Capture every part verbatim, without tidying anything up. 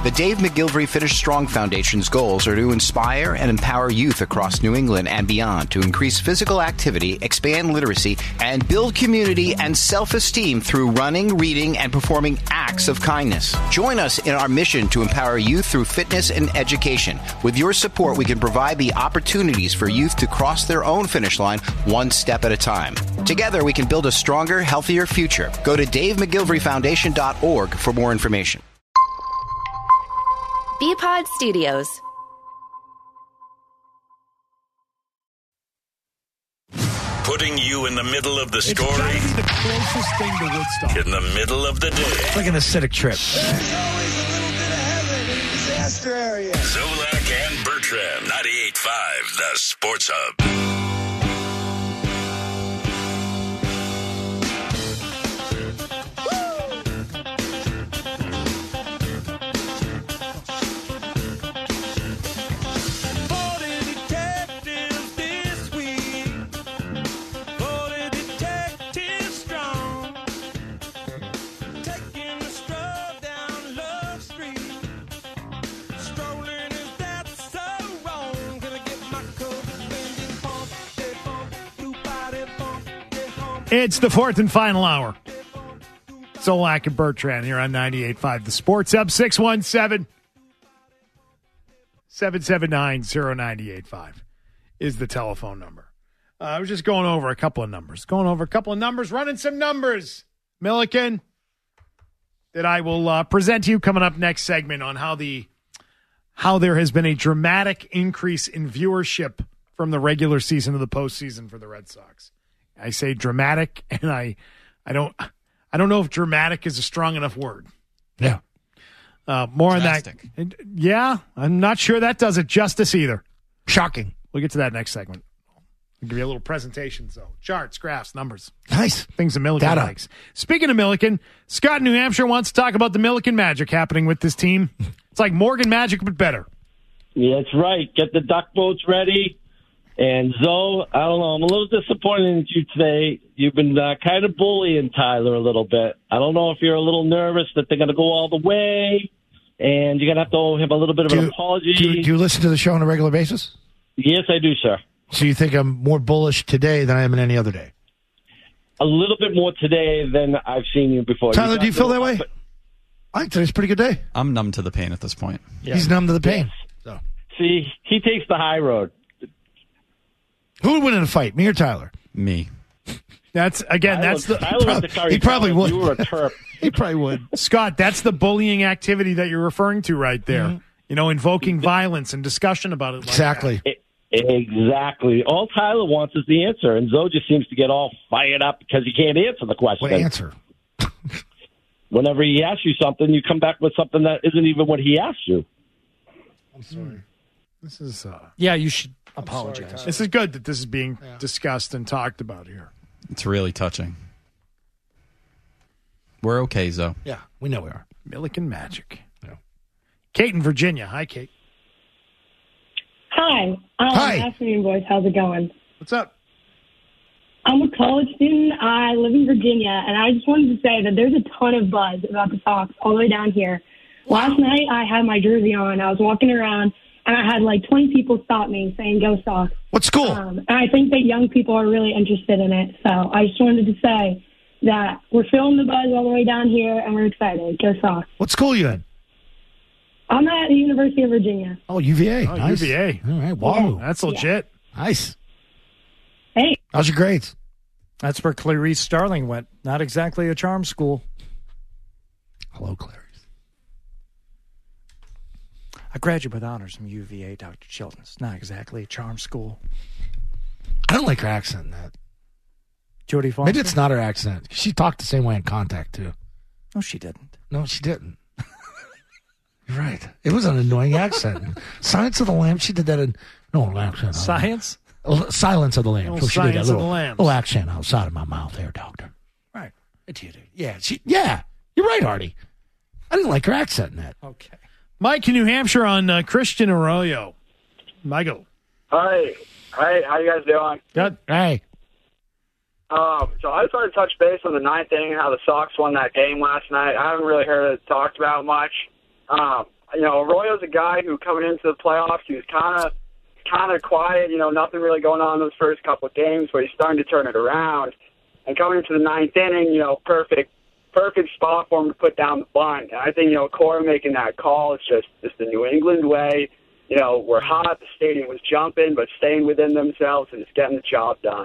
The Dave McGilvery Finish Strong Foundation's goals are to inspire and empower youth across New England and beyond to increase physical activity, expand literacy, and build community and self-esteem through running, reading, and performing acts of kindness. Join us in our mission to empower youth through fitness and education. With your support, we can provide the opportunities for youth to cross their own finish line one step at a time. Together, we can build a stronger, healthier future. Go to dave mcgilvery foundation dot org for more information. B-Pod Studios. Putting you in the middle of the It's story. gotta be the closest thing to Woodstock. In the middle of the day. It's like an acidic trip. There's always a little bit of heaven in the disaster area. Zolak and Bertrand, ninety-eight point five, the Sports Hub. It's the fourth and final hour. Zolak and Bertrand here on ninety-eight point five. The Sports Hub, six one seven, seven seven nine, zero nine eight five is the telephone number. Uh, I was just going over a couple of numbers. Going over a couple of numbers, running some numbers, Milliken, that I will uh, present to you coming up next segment on how the how there has been a dramatic increase in viewership from the regular season to the postseason for the Red Sox. I say dramatic, and I, I don't, I don't know if dramatic is a strong enough word. Yeah. Uh, more Drastic. on that. Yeah, I'm not sure that does it justice either. Shocking. We'll get to that next segment. I'll give you a little presentation, so charts, graphs, numbers, Nice. things that Milliken Data. likes. Speaking of Milliken, Scott in New Hampshire wants to talk about the Milliken magic happening with this team. It's like Morgan magic, but better. Yeah, that's right. Get the duck boats ready. And Zoe, I don't know, I'm a little disappointed in you today. You've been uh, kind of bullying Tyler a little bit. I don't know if you're a little nervous that they're going to go all the way, and you're going to have to owe him a little bit of Do an you, apology. do, you, do you listen to the show on a regular basis? Yes, I do, sir. So you think I'm more bullish today than I am in any other day? A little bit more today than I've seen you before. Tyler, You do you got feel that little- way? but- I think today's a pretty good day. I'm numb to the pain at this point. He's numb to the pain. So. See, he takes the high road. Who would win in a fight, me or Tyler? Me. That's again. Tyler- That's the Tyler went to Curry he probably College. would. You were a Terp. He probably would. Scott. That's the bullying activity that you're referring to right there. Mm-hmm. You know, invoking violence and discussion about it. Like Exactly. E- Exactly. All Tyler wants is the answer, and Zoe just seems to get all fired up because he can't answer the question. What answer? Whenever he asks you something, you come back with something that isn't even what he asked you. I'm sorry. This is uh, Yeah, you should apologize. this is good that this is being discussed and talked about here. It's really touching. We're okay, Zoe. Yeah, we know we are. Milliken magic. Yeah. Kate in Virginia. Hi, Kate. Hi. Um, Hi. Afternoon, boys. How's it going? What's up? I'm a college student. I live in Virginia, and I just wanted to say that there's a ton of buzz about the Sox all the way down here. Last night, I had my jersey on. I was walking around, and I had like twenty people stop me saying, "Go Sox." What school? Um, and I think that young people are really interested in it. So I just wanted to say that we're feeling the buzz all the way down here, and we're excited. Go Sox. What school you in? I'm at the University of Virginia. Oh, U V A. Oh, nice. U V A. All right, wow. That's legit. Nice. Hey. How's your grades? That's where Clarice Starling went. Not exactly a charm school. Hello, Clarice. I graduated with honors from U V A, Doctor Chilton. It's not exactly a charm school. I don't like her accent in that. Jodie Foster? Maybe it's not her accent. She talked the same way in Contact, too. No, she didn't. No, she didn't. You're right. It was an annoying accent. Silence of the Lambs, she did that in... No, accent. Science? Oh, Silence of the Lambs. Oh, So she did that Silence of little, the Lambs. little accent outside of my mouth there, doctor. Right. It did. Yeah, she, yeah. You're right, Artie. I didn't like her accent in that. Okay. Mike in New Hampshire on uh, Christian Arroyo. Michael. Hi. Hi, how you guys doing? Good. Hey. Um, so I just wanted to touch base on the ninth inning, how the Sox won that game last night. I haven't really heard it talked about much. Um, you know, Arroyo's a guy who coming into the playoffs, he was kind of kind of quiet, you know, nothing really going on in those first couple of games, but he's starting to turn it around. And coming into the ninth inning, you know, perfect perfect spot for him to put down the bunt. And I think, you know, Cora making that call, it's just, just the New England way. You know, we're hot, the stadium was jumping, but staying within themselves and just getting the job done.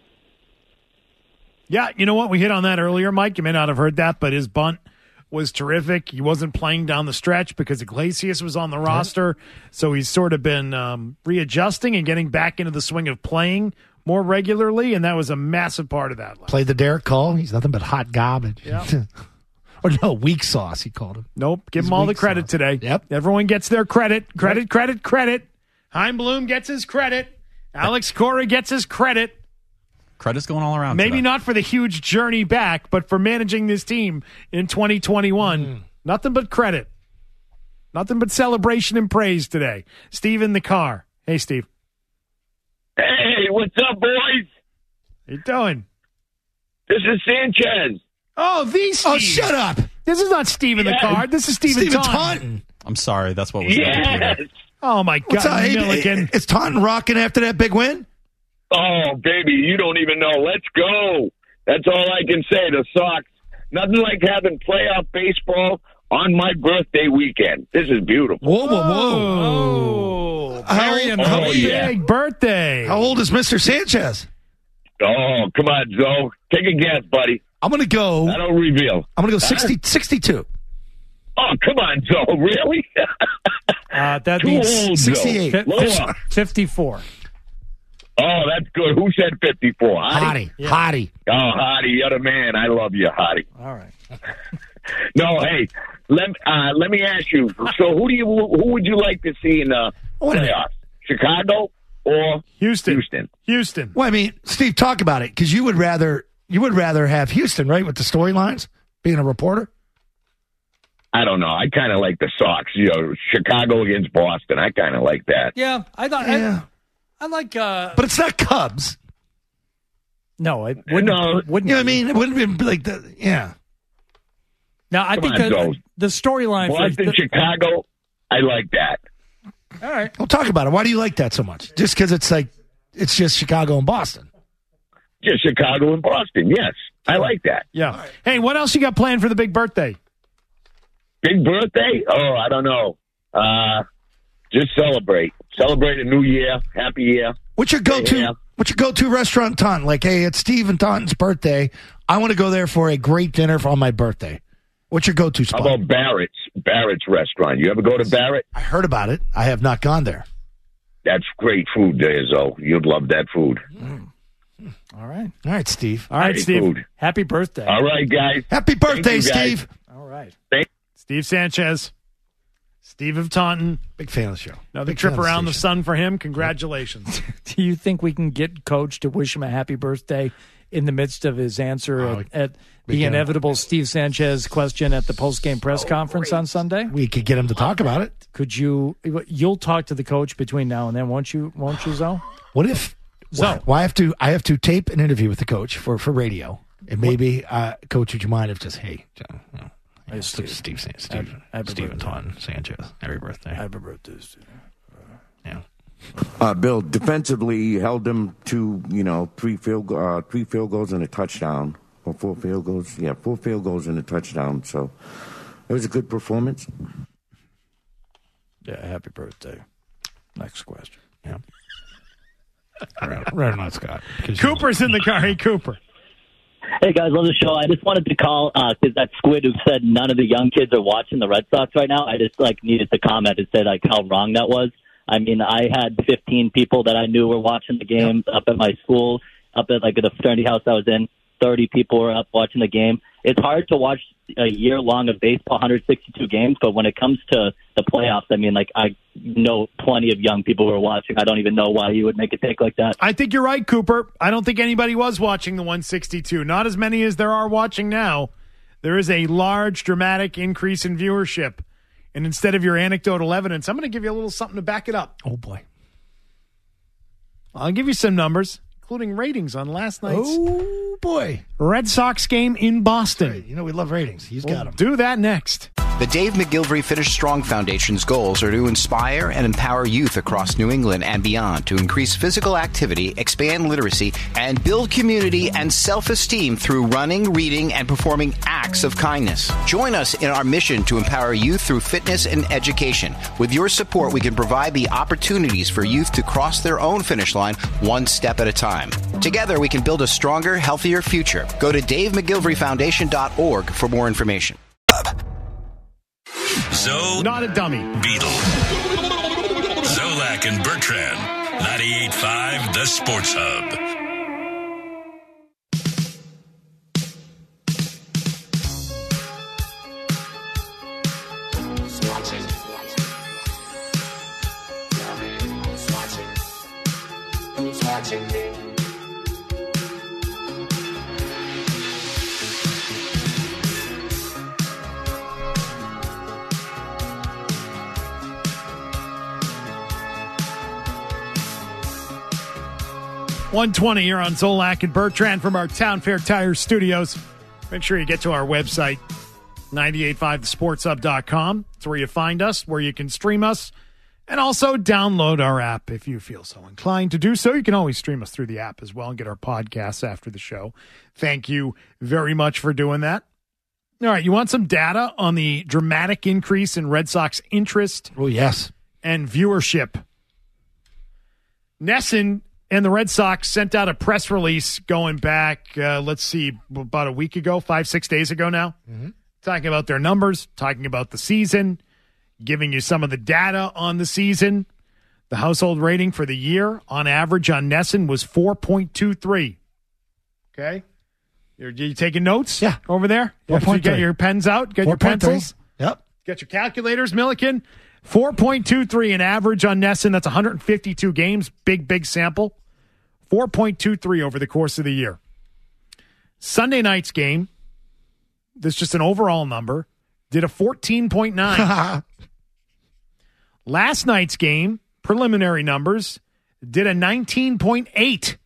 Yeah, you know what? We hit on that earlier, Mike. You may not have heard that, but his bunt was terrific. He wasn't playing down the stretch because Iglesias was on the roster, so he's sort of been um, readjusting and getting back into the swing of playing more regularly, and that was a massive part of that. Played the Derek Cole. He's nothing but hot garbage. Yeah. Or no, weak sauce, he called him. Nope, give He's him all the weak credit sauce. today. Yep. Everyone gets their credit. Credit, credit, credit. Chaim Bloom gets his credit. Alex Cora gets his credit. Credit's going all around. Maybe today. not for the huge journey back, but for managing this team in twenty twenty-one. Mm. Nothing but credit. Nothing but celebration and praise today. Steve in the car. Hey, Steve. Hey, what's up, boys? How you doing? This is Sanchez. Oh, the Steve. Oh, shut up. This is not Steve in the Yes. car. This is Steven Steven Taunton. Taunton. I'm sorry. That's what was Yes. Oh, my What's God, up? Hey, Milliken. Is Taunton rocking after that big win? Oh, baby, you don't even know. Let's go. That's all I can say. The Sox. Nothing like having playoff baseball on my birthday weekend. This is beautiful. Whoa, whoa, whoa. Oh, How very old- important oh, yeah. big birthday. How old is Mister Sanchez? Oh, come on, Zoe. Take a guess, buddy. I'm going to go. I don't reveal. I'm going to go sixty, sixty-two. Oh, come on, Zoe. Really? Uh, that'd Too be old, sixty-eight. Zoe. Lower. fifty-four. Oh, that's good. Who said fifty-four? Hottie. Yeah. Hottie. Oh, Hottie, you're the man. I love you, Hottie. All right. No, hey, let uh, let me ask you. So, who do you who would you like to see in the Wait a minute. playoffs? Chicago or Houston. Houston? Houston. Well, I mean, Steve, talk about it, because you would rather you would rather have Houston, right, with the storylines, being a reporter? I don't know. I kind of like the Sox. You know, Chicago against Boston. I kind of like that. Yeah, I thought Yeah. I, I like. Uh, But it's not Cubs. no, it wouldn't. No. it wouldn't You know what I be. mean? It wouldn't be like the, yeah. Now I Come think on, that Joe. the storyline for Boston, the, Chicago. I like that. all right. Well, talk about it. Why do you like that so much? Just because it's like, it's just Chicago and Boston. Just Chicago and Boston. Yes, I like that. Yeah. Hey, what else you got planned for the big birthday? Big birthday? Oh, I don't know. Uh, just celebrate. Celebrate a new year. Happy year. What's your go-to? Yeah. What's your go-to restaurant in Taunton? Like, hey, it's Steve and Taunton's birthday. I want to go there for a great dinner for on my birthday. What's your go-to How spot? about Barrett's? Barrett's restaurant. You ever go to Barrett? I heard about it. I have not gone there. That's great food there, Zoe. You'd love that food. All right. All right, Steve. All right, Great Steve. food. Happy birthday. All right, guys. Happy birthday, you, guys. Steve. All right. Steve Sanchez. Steve of Taunton. Big fan of the show. Another Big trip fan of around the station. sun for him. Congratulations. Do you think we can get Coach to wish him a happy birthday in the midst of his answer Oh, at, at we the can. inevitable Steve Sanchez question at the post-game press conference on Sunday? We could get him to talk about it. Could you? You'll talk to the coach between now and then, won't you? Won't you, Zoe? What if? So- well, I have to. I have to tape an interview with the coach for, for radio, and maybe, uh, Coach, would you mind if just hey, John, you know, Hey, Steve, Steve. Steve, Steve, Steve, Happy Steve and birthday. Taunton Sanchez, happy birthday. Happy birthday, Steve. Yeah. Uh, Bill, defensively held them to, you know, three field uh, three field goals and a touchdown, or four field goals. Yeah, four field goals and a touchdown. So it was a good performance. Yeah, happy birthday. Next question. Yeah. right, right on, Scott. Cooper's in the car. Hey, Cooper. Hey, guys, love the show. I just wanted to call because that squid who said none of the young kids are watching the Red Sox right now, I just, like, needed to comment and say, like, how wrong that was. I mean, I had fifteen people that I knew were watching the game up at my school, up at, like, the fraternity house I was in. thirty people were up watching the game. It's hard to watch a year long of baseball, one hundred sixty-two games, but when it comes to the playoffs, I mean, like, I know plenty of young people who are watching. I don't even know why you would make a take like that. I think you're right, Cooper. I don't think anybody was watching the one sixty-two. Not as many as there are watching now. There is a large, dramatic increase in viewership. And instead of your anecdotal evidence, I'm going to give you a little something to back it up. Oh, boy. I'll give you some numbers, including ratings on last night's Oh, boy. Red Sox game in Boston. You know, we love ratings. He's We'll got them. do that next. The Dave McGilvery Finish Strong Foundation's goals are to inspire and empower youth across New England and beyond to increase physical activity, expand literacy, and build community and self-esteem through running, reading, and performing acts of kindness. Join us in our mission to empower youth through fitness and education. With your support, we can provide the opportunities for youth to cross their own finish line one step at a time. Together, we can build a stronger, healthier future. Go to dave mcgilvery foundation dot org for more information. So not a dummy. Beetle. Zolak and Bertrand. ninety-eight point five The Sports Hub. one twenty here on Zolak and Bertrand from our Town Fair Tire Studios. Make sure you get to our website, ninety-eight point five the sports hub dot com. It's where you find us, where you can stream us, and also download our app if you feel so inclined to do so. You can always stream us through the app as well and get our podcasts after the show. Thank you very much for doing that. All right, you want some data on the dramatic increase in Red Sox interest? Oh, yes. And viewership. Nesson and the Red Sox sent out a press release going back, uh, let's see, about a week ago, five, six days ago now, mm-hmm. talking about their numbers, talking about the season, giving you some of the data on the season. The household rating for the year, on average on Nesson, was four point two three. Okay? You're, you taking notes yeah. over there? four point three. You get your pens out? Get your pencils? Yep. Get your calculators, Milliken? four point two three an average on Nesson. That's one hundred fifty-two games. Big, big sample. four point two three over the course of the year. Sunday night's game, this is just an overall number, did a fourteen point nine. Last night's game, preliminary numbers, did a nineteen point eight.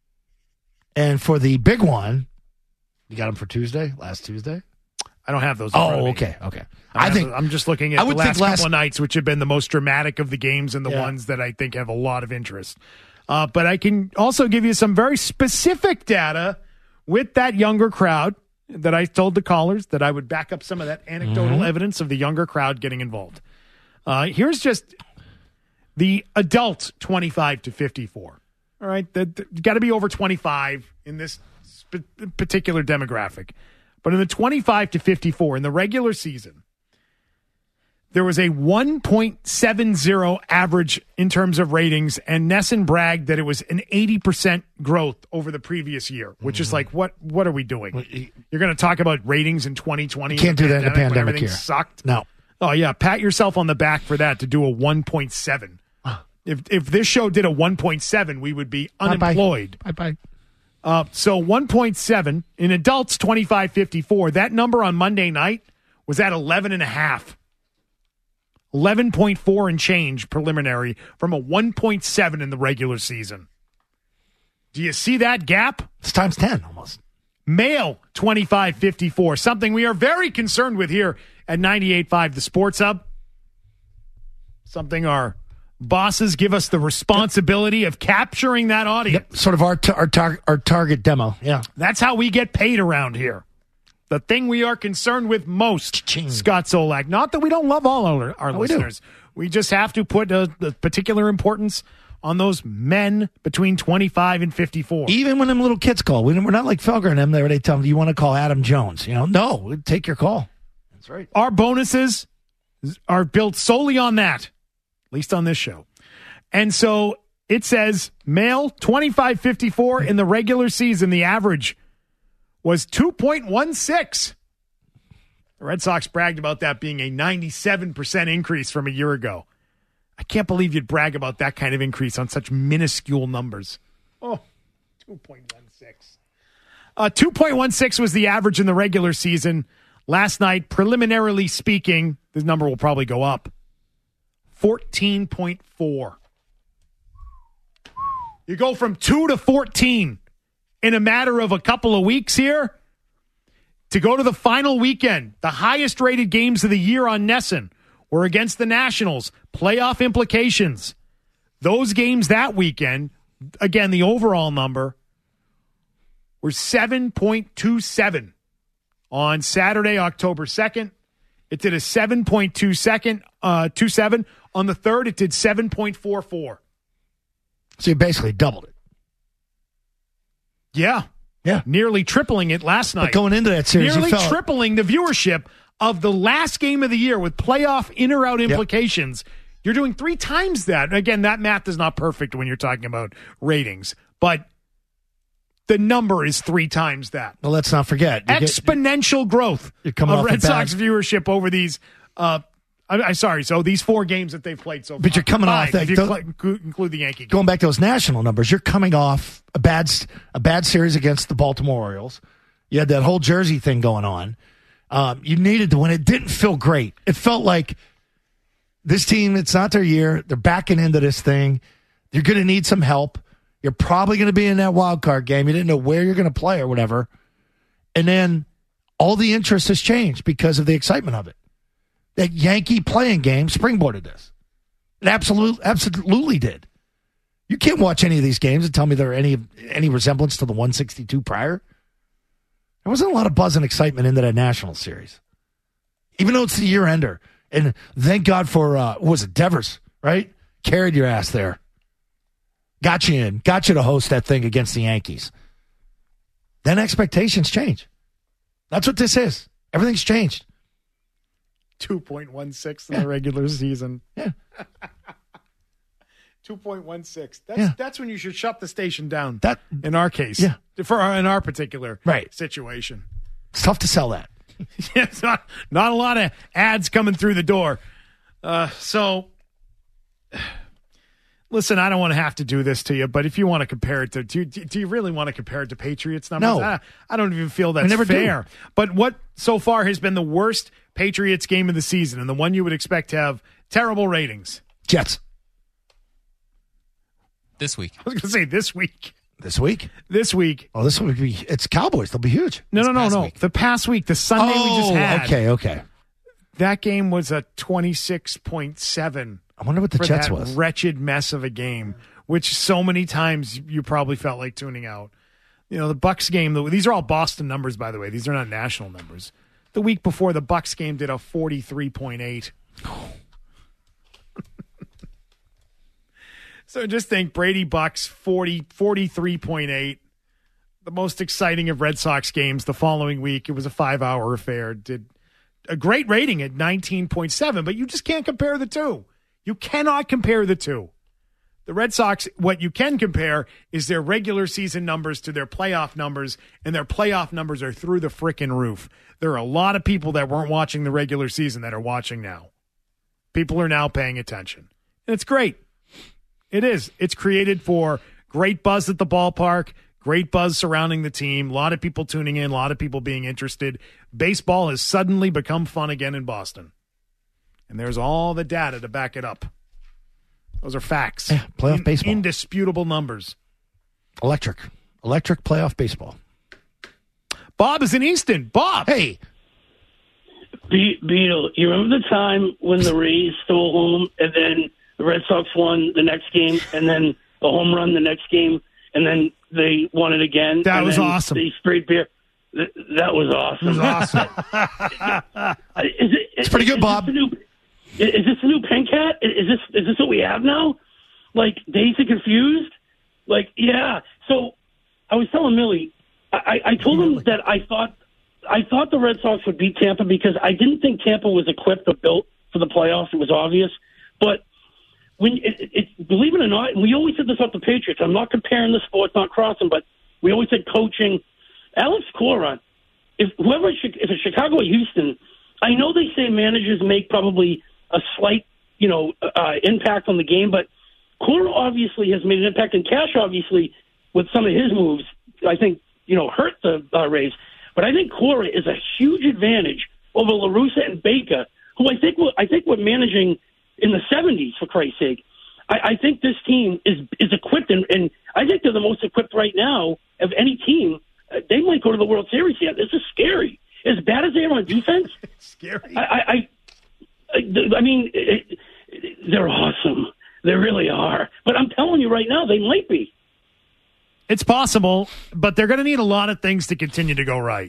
And for the big one, you got them for Tuesday, last Tuesday? I don't have those. In oh, okay, okay. I, I think I'm just looking at I the would last think last, couple of nights, which have been the most dramatic of the games and the yeah. ones that I think have a lot of interest. Uh, but I can also give you some very specific data with that younger crowd that I told the callers that I would back up some of that anecdotal mm-hmm. evidence of the younger crowd getting involved. Uh, here's just the adult twenty-five to fifty-four. All right, the, the, you got to be over twenty-five in this sp- particular demographic. But in the twenty-five to fifty-four, in the regular season, there was a one point seven oh average in terms of ratings, and Nesson bragged that it was an eighty percent growth over the previous year, which mm-hmm. is like, what What are we doing? You're going to talk about ratings in twenty twenty? You can't do that in a pandemic when everything year. Sucked? No. Oh, yeah, pat yourself on the back for that, to do a one point seven. If if this show did a one point seven, we would be unemployed. Bye-bye. Uh, so one point seven in adults twenty-five fifty-four. That number on Monday night was at eleven and a half. eleven point four and change preliminary from a one point seven in the regular season. Do you see that gap? It's times ten almost. Male twenty-five fifty-four, something we are very concerned with here at ninety-eight point five The Sports Hub. Something our bosses give us the responsibility of capturing that audience. Yep, sort of our, t- our, tar- our target demo, yeah. That's how we get paid around here. The thing we are concerned with most, Ching. Scott Zolak. Not that we don't love all our, our oh, listeners. We, we just have to put a, a particular importance on those men between twenty-five and fifty-four. Even when them little kids call. We're not like Felger and them there. They tell them, do you want to call Adam Jones? You know, no, take your call. That's right. Our bonuses are built solely on that. At least on this show. And so it says male twenty-five fifty-four in the regular season, the average was two point one six. The Red Sox bragged about that being a ninety-seven percent increase from a year ago. I can't believe you'd brag about that kind of increase on such minuscule numbers. Oh, two point one six. Uh, two point one six was the average in the regular season. Last night, preliminarily speaking, this number will probably go up. fourteen point four. You go from two to fourteen in a matter of a couple of weeks here. To go to the final weekend, the highest rated games of the year on NESN were against the Nationals. Playoff implications. Those games that weekend, again, the overall number, were seven point two seven. On Saturday, October second, it did a seven point two seven. Uh, two seven. On the third, it did seven point four four. So you basically doubled it. Yeah. Yeah. Nearly tripling it last night. But going into that series, Nearly you felt tripling the viewership of the last game of the year with playoff in or out implications. Yep. You're doing three times that. Again, that math is not perfect when you're talking about ratings, but the number is three times that. Well, let's not forget. You Exponential get, growth you're coming of off Red bad, Sox viewership over these uh, I'm, I'm sorry. So these four games that they've played so far. But you're coming five, off that. If you those, cl- include the Yankee game. Going back to those national numbers, you're coming off a bad a bad series against the Baltimore Orioles. You had that whole Jersey thing going on. Um, you needed to win. It didn't feel great. It felt like this team, it's not their year. They're backing into this thing. You're going to need some help. You're probably going to be in that wild card game. You didn't know where you're going to play or whatever. And then all the interest has changed because of the excitement of it. That Yankee playing game springboarded this. It absolutely, absolutely did. You can't watch any of these games and tell me there are any any resemblance to the one sixty-two prior. There wasn't a lot of buzz and excitement into that National Series. Even though it's the year-ender. And thank God for, uh, what was it, Devers, right? Carried your ass there. Got you in. Got you to host that thing against the Yankees. Then expectations change. That's what this is. Everything's changed. two point one six in yeah. the regular season. Yeah. two point one six. That's yeah. that's when you should shut the station down. That in our case. Yeah. For our, in our particular right. situation. It's tough to sell that. yeah, it's not not a lot of ads coming through the door. Uh, so listen, I don't want to have to do this to you, but if you want to compare it to do you, do you really want to compare it to Patriots numbers? No. I, I don't even feel that's never fair. Do. But what so far has been the worst Patriots game of the season and the one you would expect to have terrible ratings? Jets. This week. I was going to say this week. This week? This week. Oh, this week be it's Cowboys. They'll be huge. No, this no, no, no. Week. The past week, the Sunday oh, we just had. Okay, okay. That game was a twenty-six point seven. I wonder what the for Jets that was. Wretched mess of a game, which so many times you probably felt like tuning out. You know, the Bucs game, these are all Boston numbers, by the way. These are not national numbers. The week before, the Bucs game did a forty-three point eight. So just think Brady Bucks forty, forty-three point eight. The most exciting of Red Sox games the following week. It was a five-hour affair. Did a great rating at nineteen point seven, but you just can't compare the two. You cannot compare the two. The Red Sox, what you can compare is their regular season numbers to their playoff numbers, and their playoff numbers are through the frickin' roof. There are a lot of people that weren't watching the regular season that are watching now. People are now paying attention. And it's great. It is. It's created for great buzz at the ballpark, great buzz surrounding the team, a lot of people tuning in, a lot of people being interested. Baseball has suddenly become fun again in Boston. And there's all the data to back it up. Those are facts. Yeah, playoff In, baseball. Indisputable numbers. Electric. Electric playoff baseball. Bob is in Easton. Bob. Hey. Be- Beetle, you remember the time when the Rays stole home and then the Red Sox won the next game and then the home run the next game and then they won it again? That and was then awesome. They sprayed beer. Th- That was awesome. It was awesome. is it, it's pretty good, is Bob. This new, is this the new pen cat? Is this is this what we have now? Like, Dazed and Confused? Like, yeah. So I was telling Millie, I, I told him that I thought I thought the Red Sox would beat Tampa because I didn't think Tampa was equipped or built for the playoffs. It was obvious. But when it, it, it, believe it or not, and we always said this about the Patriots. I'm not comparing the sports, not crossing, but we always said coaching. Alex Cora, if whoever, if it's Chicago or Houston, I know they say managers make probably a slight, you know, uh, impact on the game, but Cora obviously has made an impact, and Cash obviously, with some of his moves, I think, you know, hurt the uh, Rays. But I think Cora is a huge advantage over La Russa and Baker, who I think were, I think were managing in the seventies, for Christ's sake. I, I think this team is is equipped, and, and I think they're the most equipped right now of any team. Uh, they might go to the World Series yet. This is scary. as bad as they are on defense, scary. I, I, I, I mean, it, it, they're awesome. They really are. But I'm telling you right now, they might be. It's possible, but they're going to need a lot of things to continue to go right.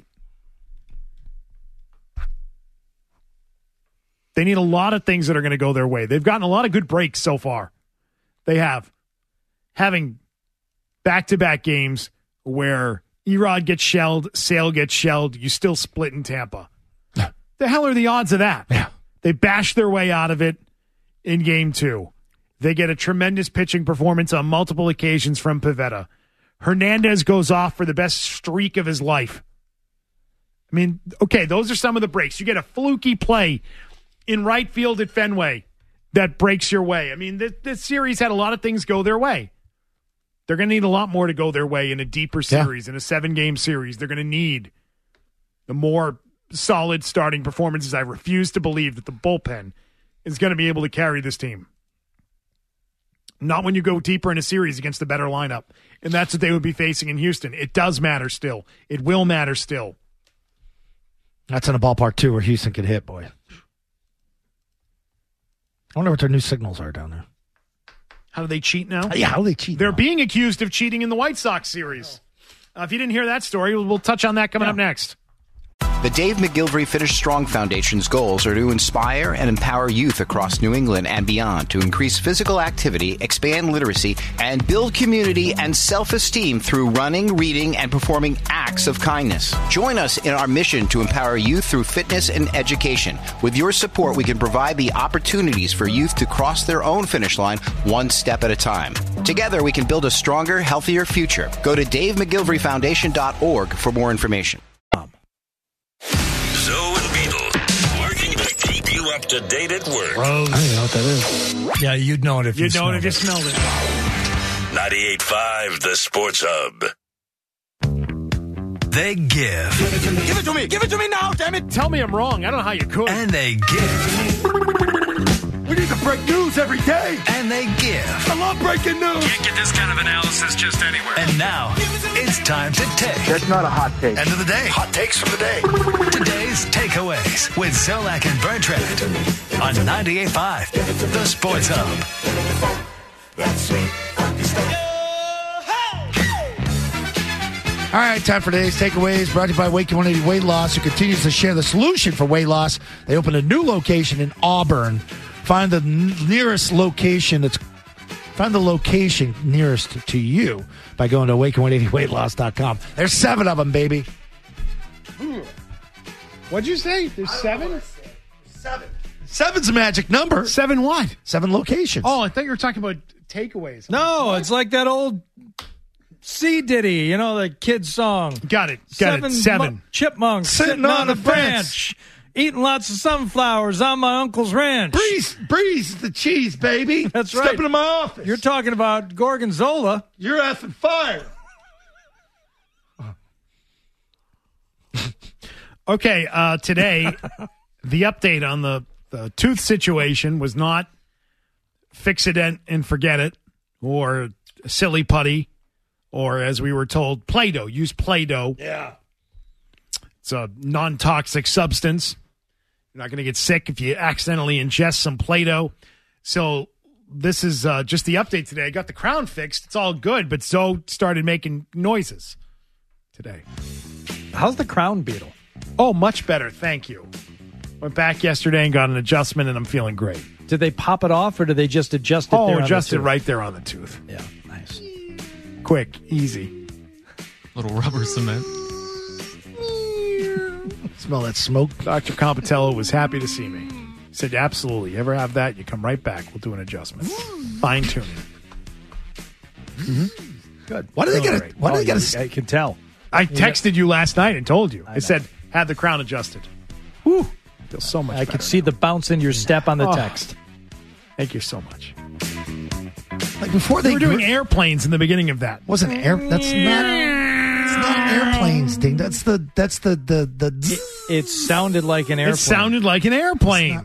They need a lot of things that are going to go their way. They've gotten a lot of good breaks so far. They have. Having back-to-back games where Erod gets shelled, Sale gets shelled, you still split in Tampa. The hell are the odds of that? Yeah. They bash their way out of it in game two. They get a tremendous pitching performance on multiple occasions from Pivetta. Hernandez goes off for the best streak of his life. I mean, okay, those are some of the breaks. You get a fluky play in right field at Fenway that breaks your way. I mean, this, this series had a lot of things go their way. They're going to need a lot more to go their way in a deeper series, yeah. in a seven-game series. They're going to need the more solid starting performances. I refuse to believe that the bullpen is going to be able to carry this team. Not when you go deeper in a series against the better lineup. And that's what they would be facing in Houston. It does matter still. It will matter still. That's in a ballpark, too, where Houston could hit, boy. I wonder what their new signals are down there. How do they cheat now? Yeah, how do they cheat They're now? being accused of cheating in the White Sox series. Uh, if you didn't hear that story, we'll, we'll touch on that coming yeah. up next. The Dave McGilvery Finish Strong Foundation's goals are to inspire and empower youth across New England and beyond to increase physical activity, expand literacy, and build community and self-esteem through running, reading, and performing acts of kindness. Join us in our mission to empower youth through fitness and education. With your support, we can provide the opportunities for youth to cross their own finish line one step at a time. Together, we can build a stronger, healthier future. Go to dave mcgilvery foundation dot org for more information. Zoe and Beetle, working to keep you up to date at work. Rose. I don't know what that is. Yeah, you'd know it if you'd you know it if you it. smelled it. ninety-eight point five The Sports Hub. They give. Give it to me. Give it to me. Give it to me now, damn it. Tell me I'm wrong. I don't know how you could. And they give. We need to break news every day. And they give. I love breaking news. Can't get this kind of analysis just anywhere. And now, it's time to take. That's not a hot take. End of the day. Hot takes from the day. Today's takeaways with Zolak and Bertrand on ninety-eight point five The Sports Hub. That's sweet. All right, time for today's takeaways. Brought to you by Wake one eighty Weight Loss, who continues to share the solution for weight loss. They opened a new location in Auburn. Find the n- nearest location that's find the location nearest to you by going to wake one eighty weight loss dot com. There's seven of them, baby. What'd you say? There's seven? Seven. Seven's a magic number. Seven what? Seven locations. Oh, I thought you were talking about takeaways. No, it's like that old C Diddy, you know, the kid's song. Got it. Got seven it. Seven. Mo- chipmunks Sitting sitting, on on the a branch, eating lots of sunflowers on my uncle's ranch. Breeze, breeze the cheese, baby. That's right. Step into my office. You're talking about Gorgonzola. You're effing fired. Okay, uh, today, the update on the, the tooth situation was not fix it and, and forget it, or silly putty, or as we were told, Play-Doh. Use Play-Doh. Yeah. It's a non-toxic substance. You're not going to get sick if you accidentally ingest some Play-Doh. So this is uh, just the update today. I got the crown fixed. It's all good, but Zoe started making noises today. How's the crown beetle? Oh, much better. Thank you. Went back yesterday and got an adjustment, and I'm feeling great. Did they pop it off, or did they just adjust it oh, there? Oh, adjust it right there on the tooth. Yeah, nice. Quick, easy. Little rubber cement. Smell that smoke. Doctor Compatello was happy to see me. He said, absolutely. You ever have that, you come right back. We'll do an adjustment. Fine tuning. Mm-hmm. Good. Why do they get it? Why do oh, they get it? I can tell. I texted you last night and told you. I, I said, have the crown adjusted. Whew. Feels so much I better. could see the bounce in your step on the oh, text. Thank you so much. Like before they we were doing gr- airplanes in the beginning of that. Wasn't air? That's not. It's not airplanes, Ding. That's the. That's the the the. It, it sounded like an airplane. It sounded like an airplane.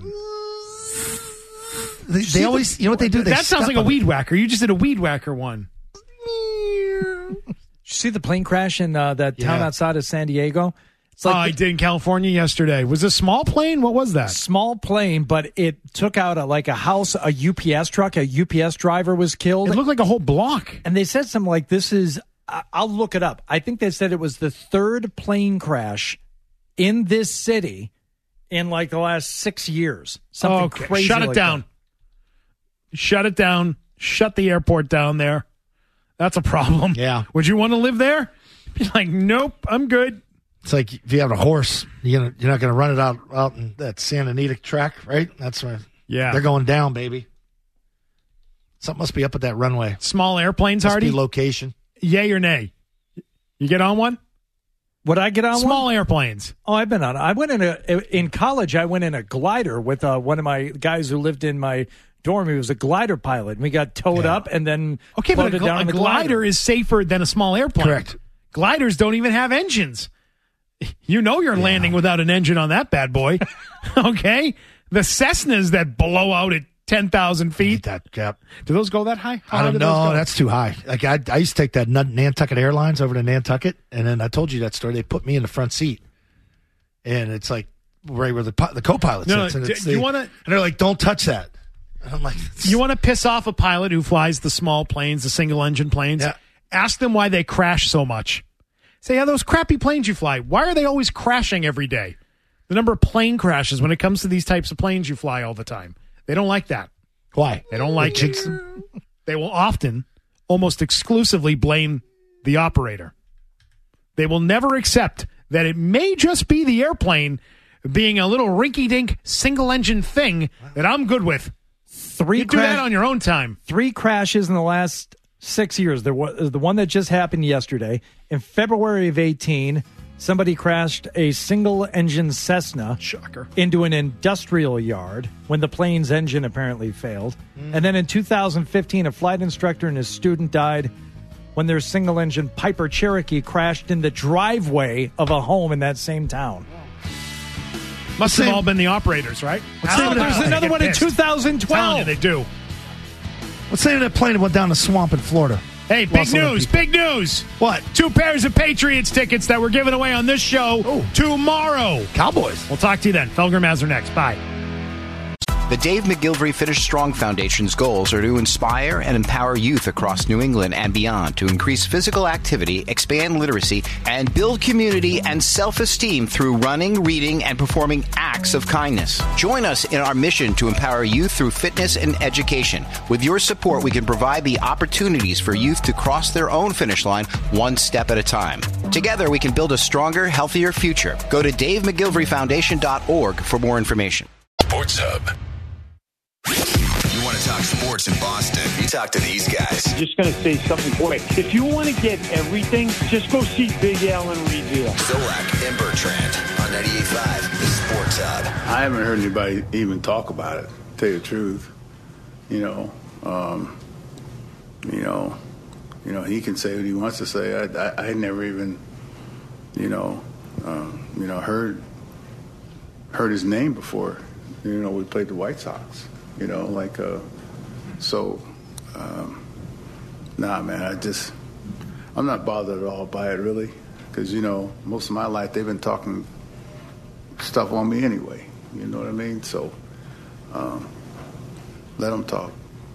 They, they always. You know what they do? They that sounds like a it. weed whacker. You just did a weed whacker one. Did you see the plane crash in uh, that town Yeah. outside of San Diego? It's like oh, I did in California yesterday. Was it a small plane? What was that? Small plane, but it took out a, like a house, a U P S truck. A U P S driver was killed. It looked like a whole block. And they said something like, this is, I'll look it up. I think they said it was the third plane crash in this city in like the last six years. Something okay. crazy. Shut it like down. That. Shut it down. Shut the airport down there. That's a problem. Yeah. Would you want to live there? Be like, nope, I'm good. It's like if you have a horse, you're, gonna, you're not going to run it out out in that Santa Anita track, right? That's where yeah. they're going down, baby. Something must be up at that runway. Small airplanes, must Hardy? Be location. Yay or nay? You get on one? Would I get on Small one? airplanes. Oh, I've been on. I went in a in college. I went in a glider with uh, one of my guys who lived in my dorm. He was a glider pilot, and we got towed Yeah. up and then Okay, but a, floated gl- down a in the glider, glider. is safer than a small airplane. Correct. Gliders don't even have engines. You know you're yeah. landing without an engine on that bad boy. Okay? The Cessnas that blow out at ten thousand feet. That yeah. Do those go that high? How I high don't do those know. go? That's too high. Like I, I used to take that Nan- Nantucket Airlines over to Nantucket, and then I told you that story. They put me in the front seat, and it's like right where the pi- the co-pilot No, sits. no, and, d- it's you the- wanna- and they're like, "Don't touch that." And I'm like, You want to piss off a pilot who flies the small planes, the single-engine planes? Yeah. Ask them why they crash so much. Say, yeah, those crappy planes you fly, why are they always crashing every day? The number of plane crashes when it comes to these types of planes you fly all the time. They don't like that. Why? They don't like it. They will often, almost exclusively, blame the operator. They will never accept that it may just be the airplane being a little rinky-dink single-engine thing that I'm good with. Three you do crash- that on your own time. Three crashes in the last six years. There was the one that just happened yesterday. In February of eighteen, somebody crashed a single-engine Cessna Shocker. into an industrial yard when the plane's engine apparently failed. Mm. And then in two thousand fifteen, a flight instructor and his student died when their single-engine Piper Cherokee crashed in the driveway of a home in that same town. Must have all been the operators, right? Oh, there's another one in two thousand twelve. You, they do. What's the name of that plane that went down the swamp in Florida? Hey, big Lost a lot of news, people. big news. What? Two pairs of Patriots tickets that we're giving away on this show Oh. tomorrow. Cowboys. We'll talk to you then. Felger Mazur next. Bye. The Dave McGilvery Finish Strong Foundation's goals are to inspire and empower youth across New England and beyond to increase physical activity, expand literacy, and build community and self-esteem through running, reading, and performing acts of kindness. Join us in our mission to empower youth through fitness and education. With your support, we can provide the opportunities for youth to cross their own finish line one step at a time. Together, we can build a stronger, healthier future. Go to dave mcgilvery foundation dot org for more information. Sports Hub. You want to talk sports in Boston? You talk to these guys. Just going to say something quick. If you want to get everything, just go see Big Al and Reveal. Zolak and Bertrand on ninety-eight point five, the Sports Hub. I haven't heard anybody even talk about it, to tell you the truth. You know, um, you know, you know, he can say what he wants to say. I, I, I never even, you know, um, you know, heard heard his name before. You know, we played the White Sox. You know, like, uh, so, um, nah, man, I just, I'm not bothered at all by it, really. Because, you know, most of my life they've been talking stuff on me anyway. You know what I mean? So, um, let them talk.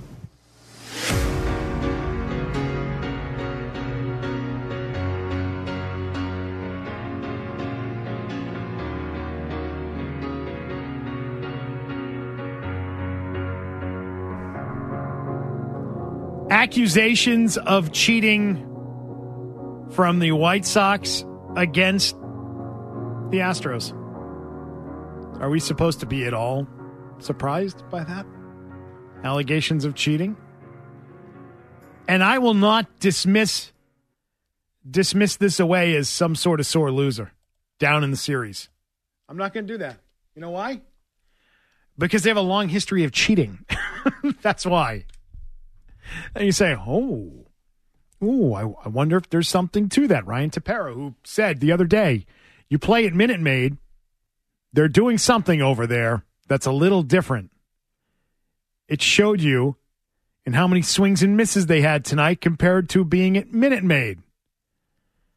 Accusations of cheating from the White Sox against the Astros. Are we supposed to be at all surprised by that? Allegations of cheating? And I will not dismiss dismiss this away as some sort of sore loser down in the series. I'm not going to do that. You know why? Because they have a long history of cheating. That's why. And you say, oh, ooh, I, I wonder if there's something to that. Ryan Tepera, who said the other day, you play at Minute Maid, they're doing something over there that's a little different. It showed you in how many swings and misses they had tonight compared to being at Minute Maid.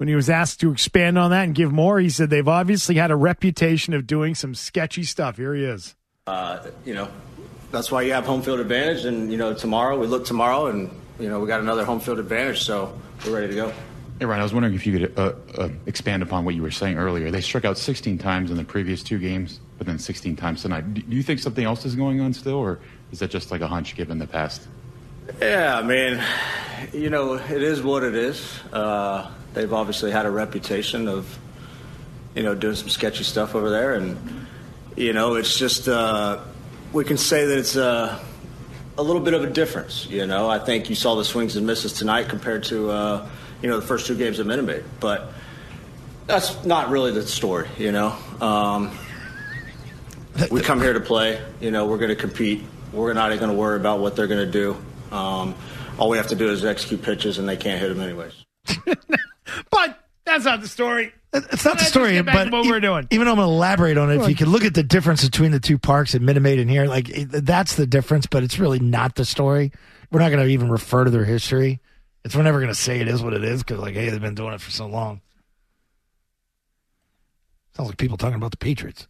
when he was asked to expand on that and give more, he said they've obviously had a reputation of doing some sketchy stuff. Here he is. Uh, you know, that's why you have home field advantage. And, you know, tomorrow, we look tomorrow and, you know, we got another home field advantage, so we're ready to go. Hey, Ryan, I was wondering if you could uh, uh, expand upon what you were saying earlier. They struck out sixteen times in the previous two games, but then sixteen times tonight. Do you think something else is going on still, or is that just like a hunch given the past? Yeah, I mean, you know, it is what it is. Uh, they've obviously had a reputation of, you know, doing some sketchy stuff over there. And, you know, it's just, uh, we can say that it's a, a little bit of a difference, you know. I think you saw the swings and misses tonight compared to, uh, you know, the first two games at Minute Maid. But that's not really the story, you know. Um, we come here to play. You know, we're going to compete. We're not going to worry about what they're going to do. Um, all we have to do is execute pitches, and they can't hit them anyways. But that's not the story. It's not the Let's story, get back but to what e- we're doing. even though I'm going to elaborate on it, if you could look at the difference between the two parks at Minute Maid and here, like it, that's the difference, but it's really not the story. We're not going to even refer to their history. It's we're never going to say it is what it is because, like, hey, they've been doing it for so long. Sounds like people talking about the Patriots.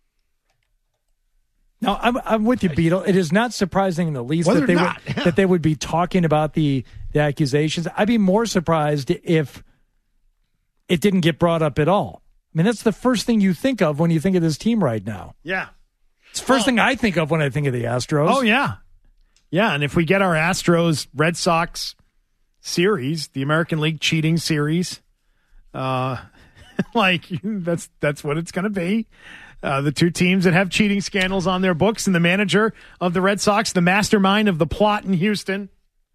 No, I'm I'm with you, Beetle. It is not surprising in the least Well, that they they're would not, yeah. that they would be talking about the the accusations. I'd be more surprised if it didn't get brought up at all. I mean, that's the first thing you think of when you think of this team right now. Yeah. It's the first thing I think of when I think of the Astros. Oh, yeah. Yeah, and if we get our Astros Red Sox series, the American League cheating series, uh, like that's that's what it's going to be. Uh, the two teams that have cheating scandals on their books and the manager of the Red Sox, the mastermind of the plot in Houston.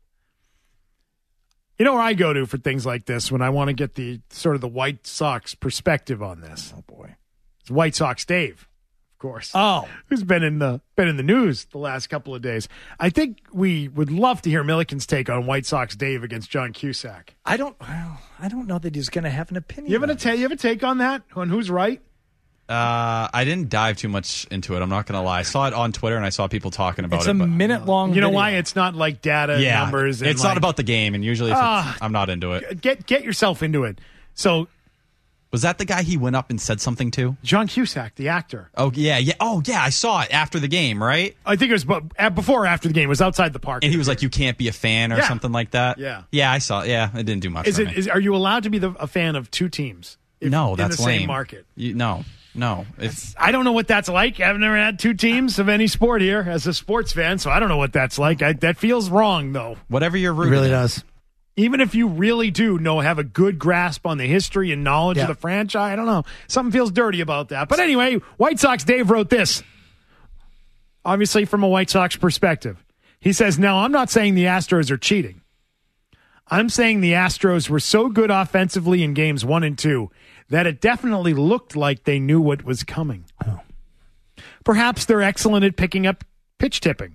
You know where I go to for things like this when I want to get the sort of the White Sox perspective on this? Oh, boy. It's White Sox Dave, of course. Oh. Who's been in the been in the news the last couple of days. I think we would love to hear Milliken's take on White Sox Dave against John Cusack. I don't well, I don't know that he's going to have an opinion. You have, an, ta- you have a take on that? On who's right? Uh, I didn't dive too much into it. I'm not going to lie. I saw it on Twitter and I saw people talking about It's it. a but- minute long. You know video. why? It's not like data yeah, numbers. And it's like, not about the game, and usually if Ah. it's, I'm not into it. Get get yourself into it. So Was that the guy he went up and said something to? John Cusack, the actor. Oh yeah, yeah. Oh yeah, I saw it after the game, right? I think it was bu- uh, before or after the game. It was outside the park. And he was like, "You can't be a fan" or Yeah. something like that. Yeah. yeah. I saw. Yeah, it didn't do much. Is for it? me. Is, are you allowed to be the, a fan of two teams? If, no, in that's the lame. same market. You, no, no. If I don't know what that's like. I've never had two teams of any sport here as a sports fan, so I don't know what that's like. I, that feels wrong, though. whatever you're It rooting, really in. does. Even if you really do know, have a good grasp on the history and knowledge Yeah. of the franchise, I don't know. Something feels dirty about that. But anyway, White Sox Dave wrote this. Obviously, from a White Sox perspective. He says, now, I'm not saying the Astros are cheating. I'm saying the Astros were so good offensively in games one and two that it definitely looked like they knew what was coming. Oh. Perhaps they're excellent at picking up pitch tipping.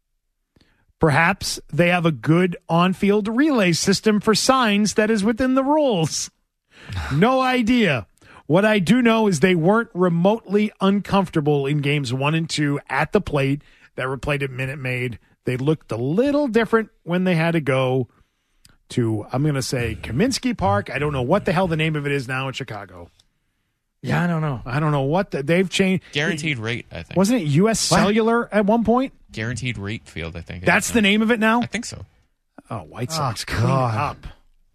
Perhaps they have a good on-field relay system for signs that is within the rules. No idea. What I do know is they weren't remotely uncomfortable in games one and two at the plate that were played at Minute Maid. They looked a little different when they had to go to, I'm going to say, Kaminsky Park. I don't know what the hell the name of it is now in Chicago. Yeah, I don't know. I don't know what the, they've changed. Guaranteed rate, I think. Wasn't it U S What? Cellular at one point? Guaranteed rate field, I think. it That's is the now. name of it now? I think so. Oh, White Oh, Sox, clean it God. up.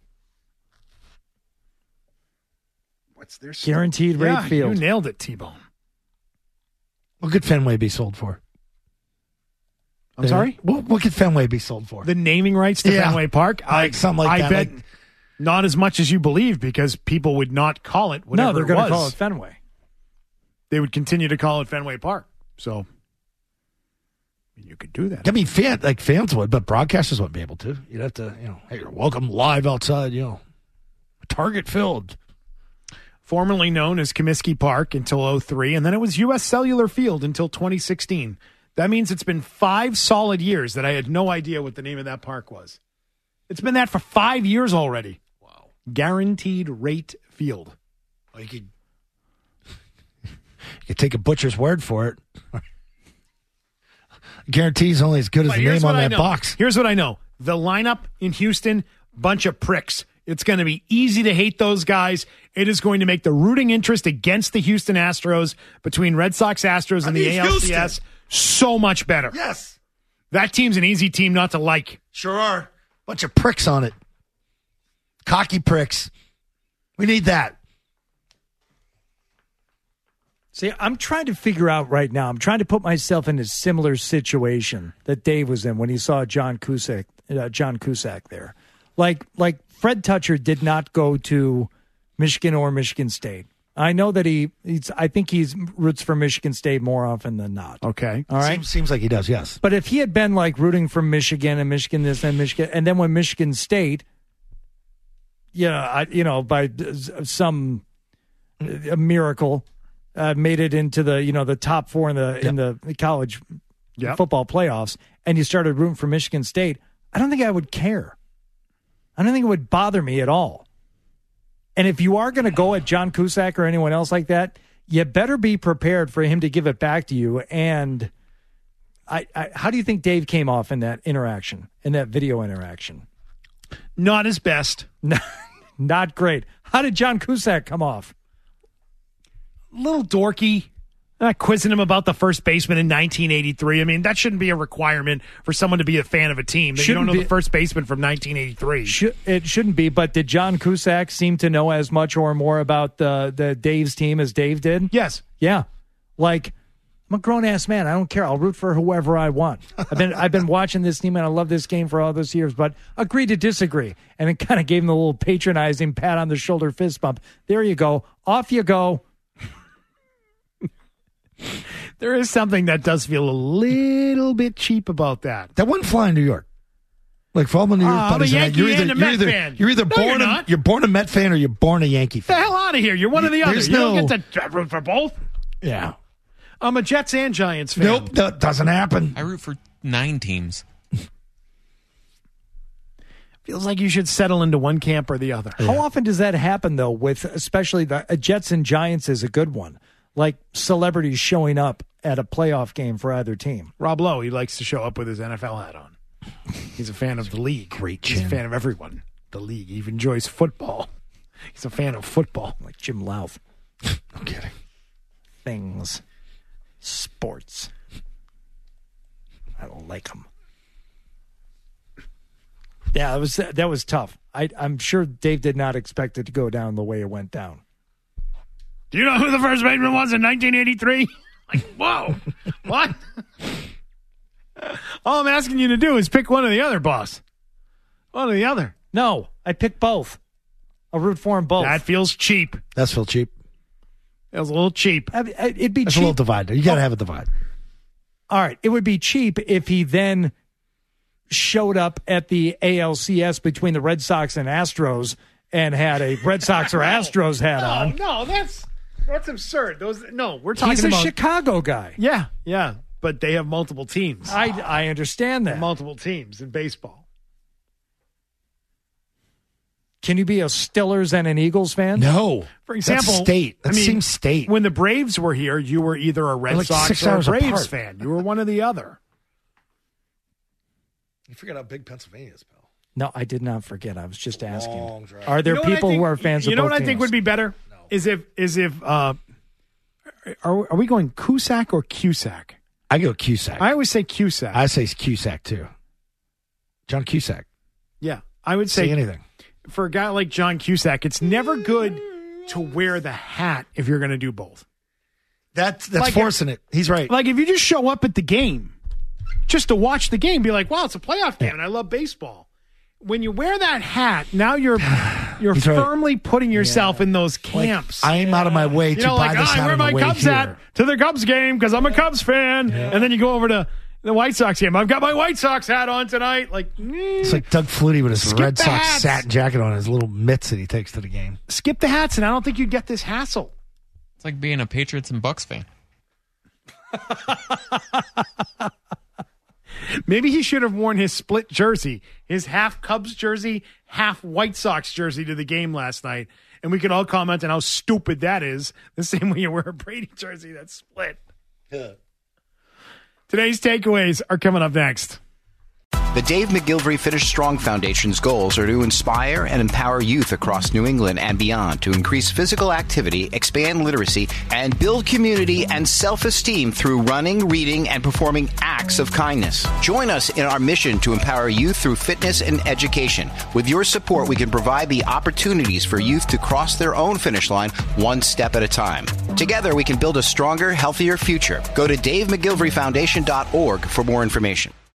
What's their Guaranteed rate yeah, field. You nailed it, T-Bone. What could Fenway be sold for? I'm sorry? What, what could Fenway be sold for? The naming rights to Yeah. Fenway Park? Like something like I that, bet like- not as much as you believe because people would not call it whatever No, they're it going was. to call it Fenway. They would continue to call it Fenway Park. So you could do that. I mean, fan, like fans would, but broadcasters wouldn't be able to. You'd have to, you know, hey, you're welcome live outside, you know, target filled. Formerly known as Comiskey Park until oh three, and then it was U S Cellular Field until twenty sixteen. That means it's been five solid years that I had no idea what the name of that park was. It's been that for five years already. Wow. Guaranteed rate field. Well, you could, you could take a butcher's word for it. Guarantee's only as good as But the here's name on what I that know. box. Here's what I know. The lineup in Houston, bunch of pricks. It's going to be easy to hate those guys. It is going to make the rooting interest against the Houston Astros between Red Sox, Astros, and I the mean, A L C S Houston. so much better. Yes. That team's an easy team not to like. Sure are. Bunch of pricks on it. Cocky pricks. We need that. See, I'm trying to figure out right now. I'm trying to put myself in a similar situation that Dave was in when he saw John Cusack, uh, John Cusack there. Like, like Fred Toucher did not go to Michigan or Michigan State. I know that he, he's, I think he's roots for Michigan State more often than not. Okay. All right. Seems, seems like he does, yes. But if he had been like rooting for Michigan and Michigan this and Michigan, and then when Michigan State, yeah, I, you know, by some a miracle, uh, made it into the you know the top four in the yep. in the college yep. football playoffs, and you started rooting for Michigan State, I don't think I would care. I don't think it would bother me at all. And if you are going to go at John Cusack or anyone else like that, you better be prepared for him to give it back to you. And I, I, how do you think Dave came off in that interaction, in that video interaction? Not his best. Not great. How did John Cusack come off? A little dorky. Not quizzing him about the first baseman in nineteen eighty-three. I mean, that shouldn't be a requirement for someone to be a fan of a team. That you don't know be, the first baseman from nineteen eighty-three. Should, it shouldn't be, but did John Cusack seem to know as much or more about the, the Dave's team as Dave did? Yes. Yeah. Like, I'm a grown-ass man. I don't care. I'll root for whoever I want. I've been I've been watching this team, and I love this game for all those years, but agree to disagree. And it kind of gave him a little patronizing pat on the shoulder fist bump. There you go. Off you go. There is something that does feel a little bit cheap about that. That wouldn't fly in New York. Like for all my New York uh, buddies, I'm a Yankee you're either, and a you're Met either, fan. You're either no, born you're, a, not. you're born a Met fan or you're born a Yankee fan. Get the hell out of here. You're one or the other. There's You no, don't get to root for both. Yeah. I'm a Jets and Giants fan. Nope, that doesn't happen. I root for nine teams. Feels like you should settle into one camp or the other. Yeah. How often does that happen, though, with especially the uh, Jets and Giants is a good one. Like celebrities showing up at a playoff game for either team. Rob Lowe, he likes to show up with his N F L hat on. He's a fan of the league. Great He's chin. a fan of everyone. The league. He even enjoys football. He's a fan of football. Like Jim Louth. I'm kidding. Things. Sports. I don't like them. Yeah, that was that was tough. I, I'm sure Dave did not expect it to go down the way it went down. Do you know who the first baseman was in nineteen eighty-three? Like, whoa. What? All I'm asking you to do is pick one or the other, boss. One or the other. No, I pick both. I'll root for them both. That feels cheap. That's feel cheap. That was a little cheap. I mean, it'd be That's cheap. a little divide. You got to oh. have a divide. All right. It would be cheap if he then showed up at the A L C S between the Red Sox and Astros and had a Red Sox or Astros hat no, on. No, that's that's absurd. Those no, we're talking He's a about Chicago guy. Yeah, yeah, but they have multiple teams. I I understand that. Multiple teams in baseball. Can you be a Stillers and an Eagles fan? No. For example, That's state. That I mean, seems state. When the Braves were here, you were either a Red like Sox or a Braves apart. fan. You were one or the other. You forget how big Pennsylvania is, pal. No, I did not forget. I was just asking. Long drive. Are there You know people think, who are fans you of know both what teams? I think would be better? No. Is if is if uh, are are we going Cusack or Cusack? I go Cusack. I always say Cusack. I say Cusack too. John Cusack. Yeah, I would say, say anything. For a guy like John Cusack, it's never good to wear the hat if you're going to do both. That's that's like forcing if, it. He's right. Like if you just show up at the game, just to watch the game, be like, "Wow, it's a playoff game, yeah. and I love baseball." When you wear that hat, now you're you're He's firmly right. putting yourself yeah. in those camps. Like, I am out of my way you to know, buy like, this oh, hat I wear on the my way Cubs here. hat to the Cubs game because I'm a Cubs fan, yeah. and then you go over to the White Sox game. I've got my White Sox hat on tonight. Like mm, it's like Doug Flutie with his skip Red the Sox hats. satin jacket on, his little mitts that he takes to the game. Skip the hats, and I don't think you'd get this hassle. It's like being a Patriots and Bucks fan. Maybe he should have worn his split jersey, his half Cubs jersey, half White Sox jersey to the game last night. And we could all comment on how stupid that is, the same way you wear a Brady jersey that's split. Yeah. Today's takeaways are coming up next. The Dave McGilvery Finish Strong Foundation's goals are to inspire and empower youth across New England and beyond to increase physical activity, expand literacy, and build community and self-esteem through running, reading, and performing acts of kindness. Join us in our mission to empower youth through fitness and education. With your support, we can provide the opportunities for youth to cross their own finish line one step at a time. Together, we can build a stronger, healthier future. Go to dave mcgilvery foundation dot org for more information.